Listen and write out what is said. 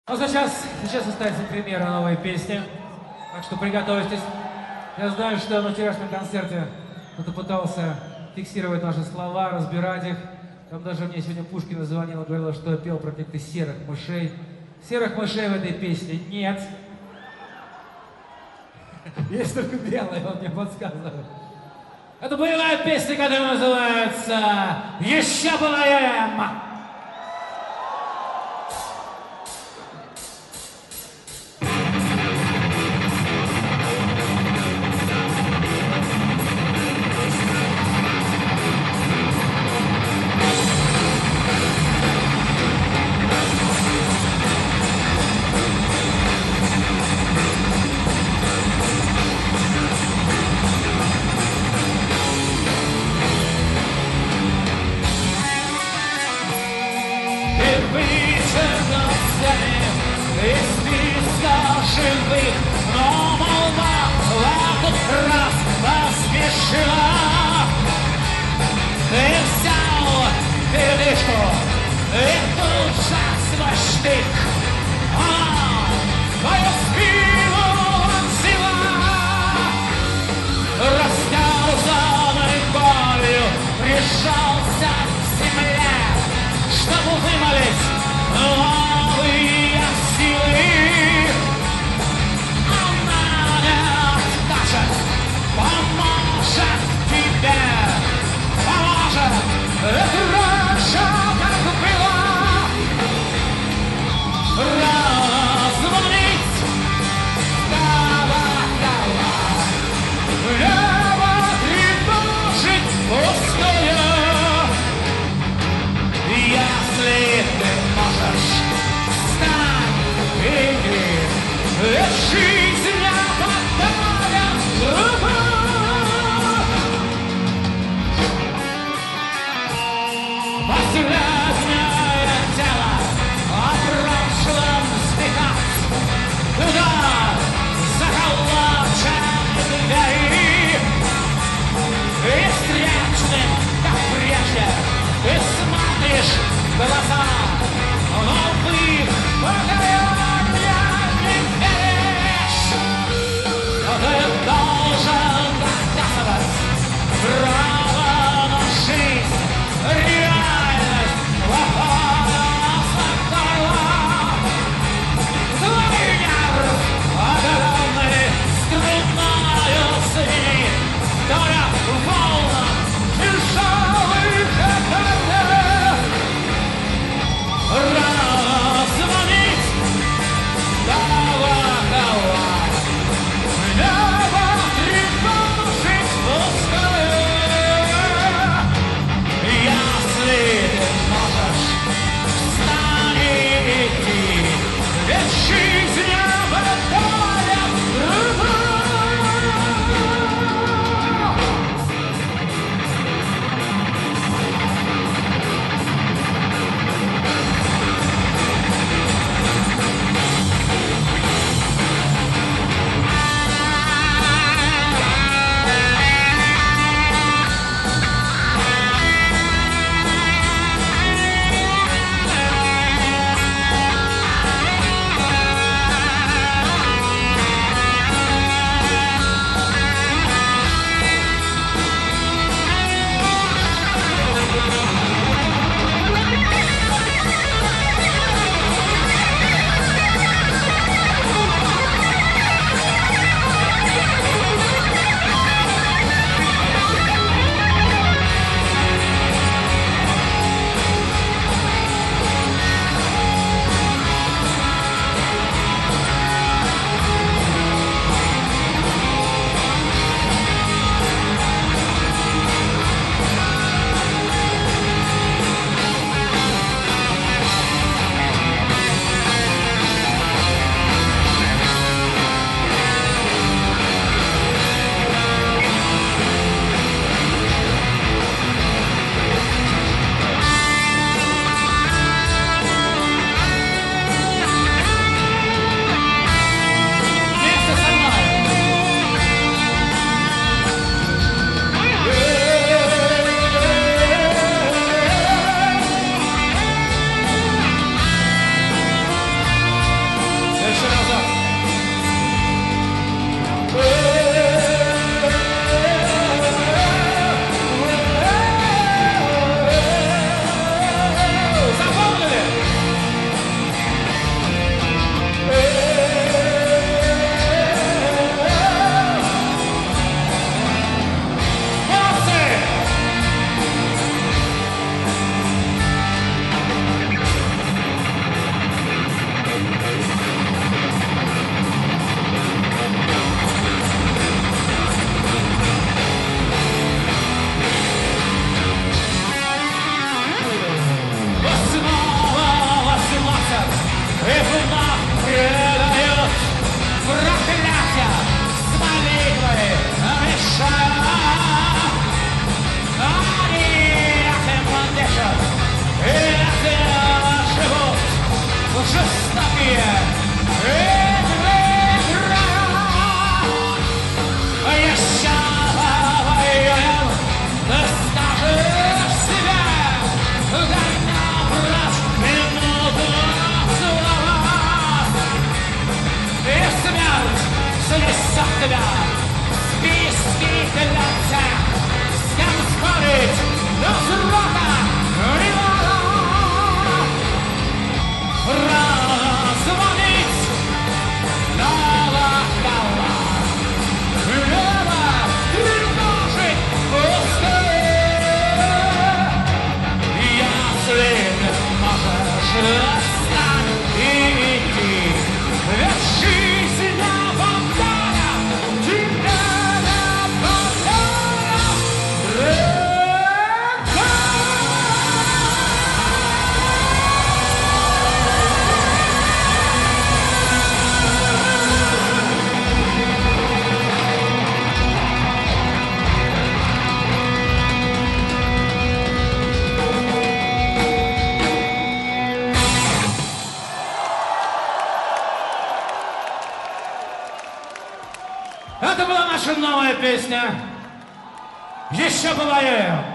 Ну, сейчас состоится премьера новой песни, так что приготовьтесь. Я знаю, что на вчерашнем концерте кто-то пытался фиксировать наши слова, разбирать их. Там даже мне сегодня Пушкина звонила, говорила, что я пел про каких-то серых мышей. Серых мышей в этой песне нет. Есть только белые, он мне подсказывает. Это боевая песня, которая называется «Еще поем». Живых, но молва в этот раз поспешила. Ты взял передышку и тут же свой штык твою спину вонзила. Растерзанной болью прижался к земле, чтобы вымолить новые силы. Поможет тебе, поможет, это раньше как было. себя действительности, с кем спорить до срока не надо. Разводить колокола, хлеба тревожить пустые. Если можешь, встань и иди, ведь жизнь обладая тебе не подарок. Это была наша новая песня. Еще повоюем.